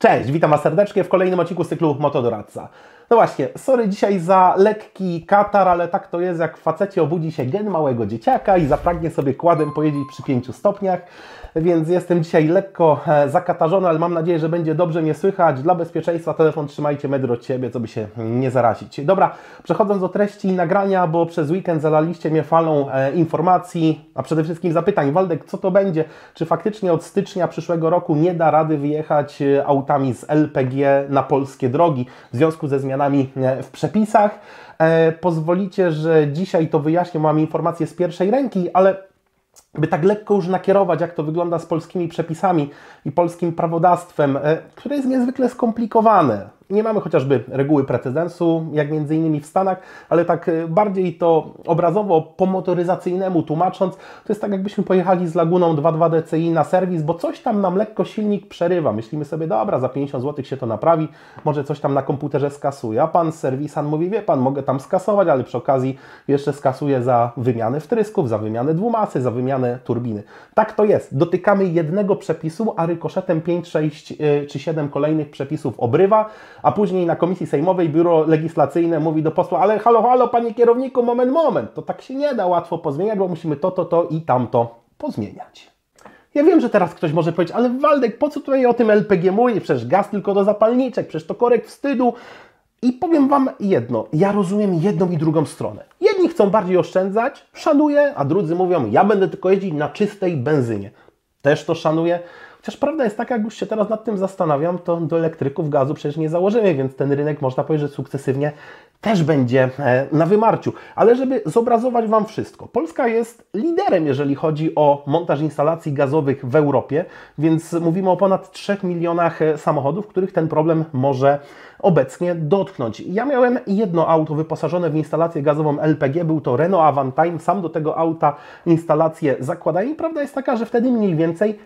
Cześć, witam Was serdecznie w kolejnym odcinku z cyklu Motodoradca. No właśnie, sorry dzisiaj za lekki katar, ale tak to jest, jak w facecie obudzi się gen małego dzieciaka i zapragnie sobie kładem pojeździć przy 5 stopniach, więc jestem dzisiaj lekko zakatarzony, ale mam nadzieję, że będzie dobrze mnie słychać. Dla bezpieczeństwa telefon trzymajcie metr od siebie, co by się nie zarazić. Dobra, przechodząc do treści nagrania, bo przez weekend zalaliście mnie falą informacji, a przede wszystkim zapytań. Waldek, co to będzie? Czy faktycznie od stycznia przyszłego roku nie da rady wyjechać autami z LPG na polskie drogi w związku ze zmianami w przepisach? Pozwolicie, że dzisiaj to wyjaśnię, mam informacje z pierwszej ręki, ale by tak lekko już nakierować, jak to wygląda z polskimi przepisami i polskim prawodawstwem, które jest niezwykle skomplikowane. Nie mamy chociażby reguły precedensu, jak między innymi w Stanach, ale tak bardziej to obrazowo po motoryzacyjnemu tłumacząc, to jest tak, jakbyśmy pojechali z Laguną 2.2 DCI na serwis, bo coś tam nam lekko silnik przerywa. Myślimy sobie, dobra, za 50 zł się to naprawi, może coś tam na komputerze skasuje. A pan serwisan mówi, wie pan, mogę tam skasować, ale przy okazji jeszcze skasuję za wymianę wtrysków, za wymianę dwumasy, za wymianę turbiny. Tak to jest. Dotykamy jednego przepisu, a rykoszetem 5, 6 czy 7 kolejnych przepisów obrywa, a później na komisji sejmowej biuro legislacyjne mówi do posła, ale halo, panie kierowniku, moment, to tak się nie da łatwo pozmieniać, bo musimy to i tamto pozmieniać. Ja wiem, że teraz ktoś może powiedzieć, ale Waldek, po co tutaj o tym LPG mówisz? Przecież gaz tylko do zapalniczek, przecież to korek wstydu. I powiem Wam jedno, ja rozumiem jedną i drugą stronę. Jedni chcą bardziej oszczędzać, szanuję, a drudzy mówią, ja będę tylko jeździć na czystej benzynie. Też to szanuję. Chociaż prawda jest taka, jak już się teraz nad tym zastanawiam, to do elektryków gazu przecież nie założymy, więc ten rynek, można powiedzieć, że sukcesywnie też będzie na wymarciu. Ale żeby zobrazować Wam wszystko, Polska jest liderem, jeżeli chodzi o montaż instalacji gazowych w Europie, więc mówimy o ponad 3 milionach samochodów, których ten problem może obecnie dotknąć. Ja miałem jedno auto wyposażone w instalację gazową LPG, był to Renault Avantime, sam do tego auta instalację zakładałem i prawda jest taka, że wtedy mniej więcej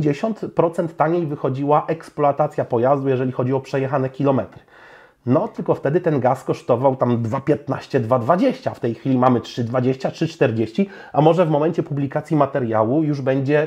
50% taniej wychodziła eksploatacja pojazdu, jeżeli chodzi o przejechane kilometry. No, tylko wtedy ten gaz kosztował tam 2,15, 2,20. W tej chwili mamy 3,20, 3,40, a może w momencie publikacji materiału już będzie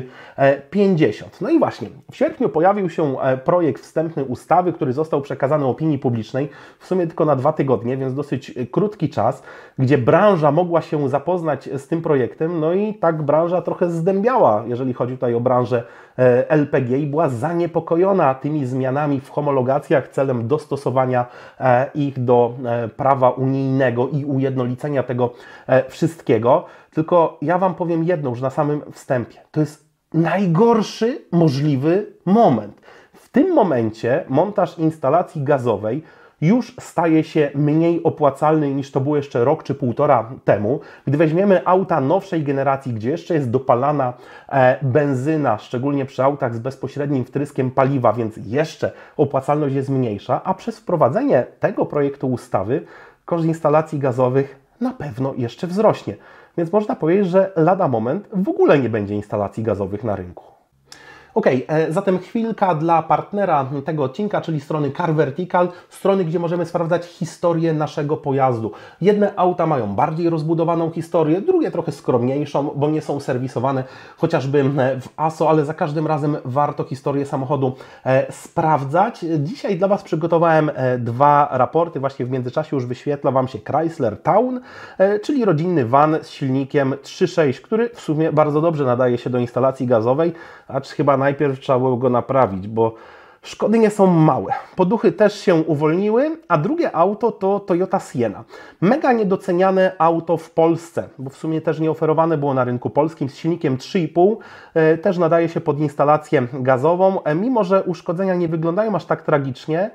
3,50. No i właśnie, w sierpniu pojawił się projekt wstępny ustawy, który został przekazany opinii publicznej, w sumie tylko na 2 tygodnie, więc dosyć krótki czas, gdzie branża mogła się zapoznać z tym projektem, no i tak branża trochę zdębiała, jeżeli chodzi tutaj o branżę LPG i była zaniepokojona tymi zmianami w homologacjach celem dostosowania ich do prawa unijnego i ujednolicenia tego wszystkiego. Tylko ja Wam powiem jedno już na samym wstępie. To jest najgorszy możliwy moment. W tym momencie montaż instalacji gazowej już staje się mniej opłacalny niż to było jeszcze rok czy półtora temu. Gdy weźmiemy auta nowszej generacji, gdzie jeszcze jest dopalana benzyna, szczególnie przy autach z bezpośrednim wtryskiem paliwa, więc jeszcze opłacalność jest mniejsza, a przez wprowadzenie tego projektu ustawy koszt instalacji gazowych na pewno jeszcze wzrośnie. Więc można powiedzieć, że lada moment w ogóle nie będzie instalacji gazowych na rynku. Ok, zatem chwilka dla partnera tego odcinka, czyli strony Car Vertical, strony, gdzie możemy sprawdzać historię naszego pojazdu. Jedne auta mają bardziej rozbudowaną historię, drugie trochę skromniejszą, bo nie są serwisowane chociażby w ASO, ale za każdym razem warto historię samochodu sprawdzać. Dzisiaj dla Was przygotowałem 2 raporty, właśnie w międzyczasie już wyświetla Wam się Chrysler Town, czyli rodzinny van z silnikiem 3.6, który w sumie bardzo dobrze nadaje się do instalacji gazowej, acz chyba najpierw trzeba było go naprawić, bo szkody nie są małe. Poduchy też się uwolniły, a drugie auto to Toyota Sienna. Mega niedoceniane auto w Polsce, bo w sumie też nie oferowane było na rynku polskim z silnikiem 3,5. Też nadaje się pod instalację gazową, mimo że uszkodzenia nie wyglądają aż tak tragicznie.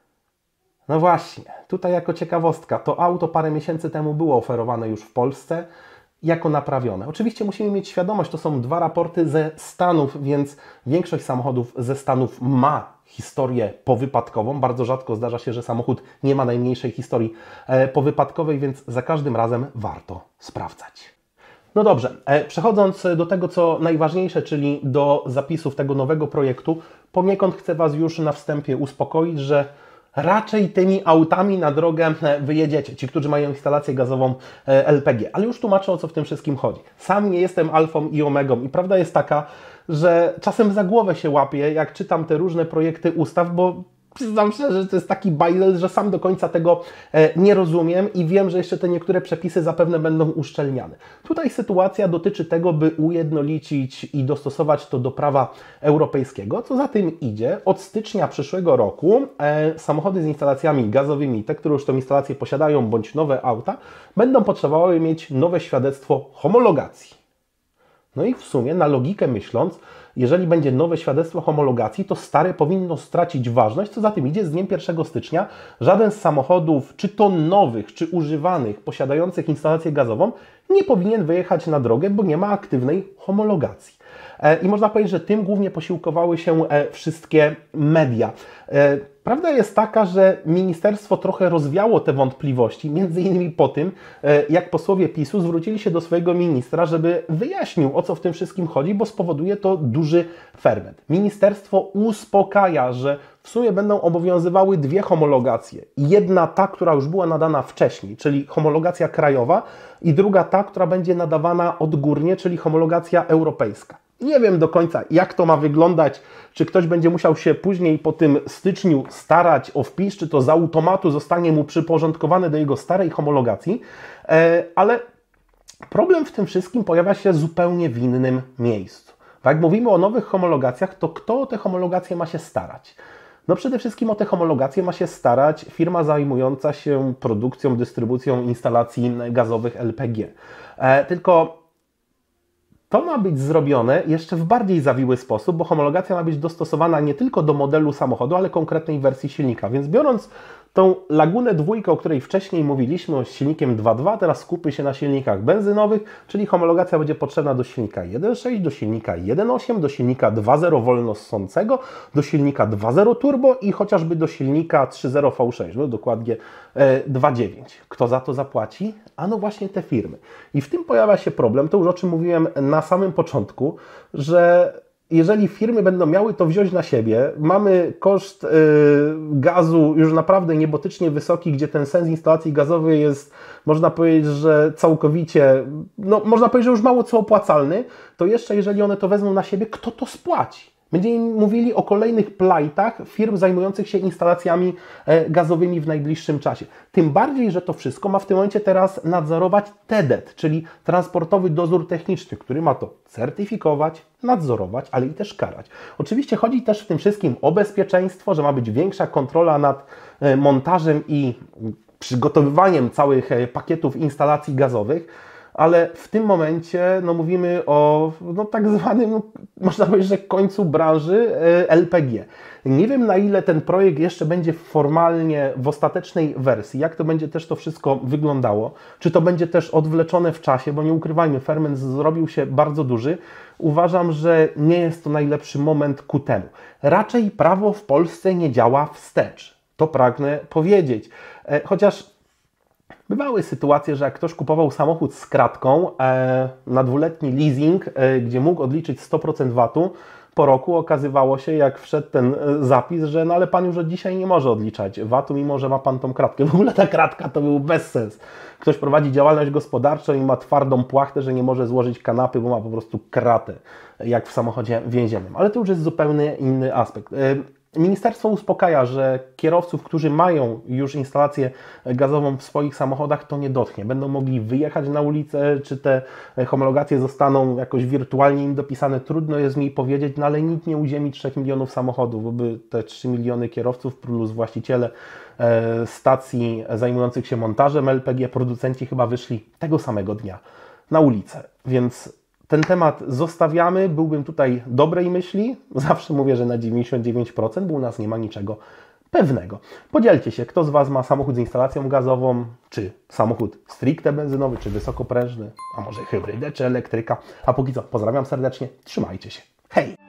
No właśnie, tutaj jako ciekawostka, to auto parę miesięcy temu było oferowane już w Polsce jako naprawione. Oczywiście musimy mieć świadomość, to są 2 raporty ze Stanów, więc większość samochodów ze Stanów ma historię powypadkową. Bardzo rzadko zdarza się, że samochód nie ma najmniejszej historii powypadkowej, więc za każdym razem warto sprawdzać. No dobrze, przechodząc do tego, co najważniejsze, czyli do zapisów tego nowego projektu, poniekąd chcę Was już na wstępie uspokoić, że raczej tymi autami na drogę wyjedziecie, ci, którzy mają instalację gazową LPG. Ale już tłumaczę, o co w tym wszystkim chodzi. Sam nie jestem alfą i omegą i prawda jest taka, że czasem za głowę się łapię, jak czytam te różne projekty ustaw, bo przyznam szczerze, że to jest taki bajzel, że sam do końca tego nie rozumiem i wiem, że jeszcze te niektóre przepisy zapewne będą uszczelniane. Tutaj sytuacja dotyczy tego, by ujednolicić i dostosować to do prawa europejskiego. Co za tym idzie, od stycznia przyszłego roku samochody z instalacjami gazowymi, te, które już tę instalację posiadają, bądź nowe auta, będą potrzebowały mieć nowe świadectwo homologacji. No i w sumie, na logikę myśląc, jeżeli będzie nowe świadectwo homologacji, to stare powinno stracić ważność. Co za tym idzie, z dniem 1 stycznia żaden z samochodów, czy to nowych, czy używanych, posiadających instalację gazową, nie powinien wyjechać na drogę, bo nie ma aktywnej homologacji. I można powiedzieć, że tym głównie posiłkowały się wszystkie media. Prawda jest taka, że ministerstwo trochę rozwiało te wątpliwości, między innymi po tym, jak posłowie PiS-u zwrócili się do swojego ministra, żeby wyjaśnił, o co w tym wszystkim chodzi, bo spowoduje to duży ferment. Ministerstwo uspokaja, że w sumie będą obowiązywały dwie homologacje. Jedna ta, która już była nadana wcześniej, czyli homologacja krajowa, i druga ta, która będzie nadawana odgórnie, czyli homologacja europejska. Nie wiem do końca, jak to ma wyglądać, czy ktoś będzie musiał się później po tym styczniu starać o wpis, czy to z automatu zostanie mu przyporządkowane do jego starej homologacji, ale problem w tym wszystkim pojawia się zupełnie w innym miejscu. Bo jak mówimy o nowych homologacjach, to kto o te homologacje ma się starać? No przede wszystkim o te homologacje ma się starać firma zajmująca się produkcją, dystrybucją instalacji gazowych LPG. Tylko to ma być zrobione jeszcze w bardziej zawiły sposób, bo homologacja ma być dostosowana nie tylko do modelu samochodu, ale konkretnej wersji silnika. Więc biorąc tą Lagunę 2, o której wcześniej mówiliśmy, z silnikiem 2.2, teraz skupmy się na silnikach benzynowych, czyli homologacja będzie potrzebna do silnika 1.6, do silnika 1.8, do silnika 2.0 wolnossącego, do silnika 2.0 turbo i chociażby do silnika 3.0 V6, no dokładnie 2.9. Kto za to zapłaci? A no właśnie te firmy. I w tym pojawia się problem, to już o czym mówiłem na samym początku, że jeżeli firmy będą miały to wziąć na siebie, mamy koszt gazu już naprawdę niebotycznie wysoki, gdzie ten sens instalacji gazowej jest, można powiedzieć, że całkowicie, no można powiedzieć, że już mało co opłacalny, to jeszcze jeżeli one to wezmą na siebie, kto to spłaci? Będziemy mówili o kolejnych plajtach firm zajmujących się instalacjami gazowymi w najbliższym czasie. Tym bardziej, że to wszystko ma w tym momencie teraz nadzorować TDET, czyli Transportowy Dozór Techniczny, który ma to certyfikować, nadzorować, ale i też karać. Oczywiście chodzi też w tym wszystkim o bezpieczeństwo, że ma być większa kontrola nad montażem i przygotowywaniem całych pakietów instalacji gazowych, ale w tym momencie no, mówimy o tak zwanym, można powiedzieć, że końcu branży LPG. Nie wiem, na ile ten projekt jeszcze będzie formalnie w ostatecznej wersji, jak to będzie też to wszystko wyglądało, czy to będzie też odwleczone w czasie, bo nie ukrywajmy, ferment zrobił się bardzo duży. Uważam, że nie jest to najlepszy moment ku temu. Raczej prawo w Polsce nie działa wstecz. To pragnę powiedzieć. Chociaż bywały sytuacje, że jak ktoś kupował samochód z kratką na dwuletni leasing, gdzie mógł odliczyć 100% VAT-u, po roku okazywało się, jak wszedł ten zapis, że no ale Pan już od dzisiaj nie może odliczać VAT-u, mimo że ma Pan tą kratkę. W ogóle ta kratka to był bezsens. Ktoś prowadzi działalność gospodarczą i ma twardą płachtę, że nie może złożyć kanapy, bo ma po prostu kratę, jak w samochodzie więziennym. Ale to już jest zupełnie inny aspekt. Ministerstwo uspokaja, że kierowców, którzy mają już instalację gazową w swoich samochodach, to nie dotknie. Będą mogli wyjechać na ulicę, czy te homologacje zostaną jakoś wirtualnie im dopisane. Trudno jest mi powiedzieć, no ale nikt nie uziemi 3 milionów samochodów, bo by te 3 miliony kierowców plus właściciele stacji zajmujących się montażem LPG, producenci chyba wyszli tego samego dnia na ulicę. Więc ten temat zostawiamy, byłbym tutaj dobrej myśli, zawsze mówię, że na 99%, bo u nas nie ma niczego pewnego. Podzielcie się, kto z Was ma samochód z instalacją gazową, czy samochód stricte benzynowy, czy wysokoprężny, a może hybrydę, czy elektryka. A póki co, pozdrawiam serdecznie, trzymajcie się, hej!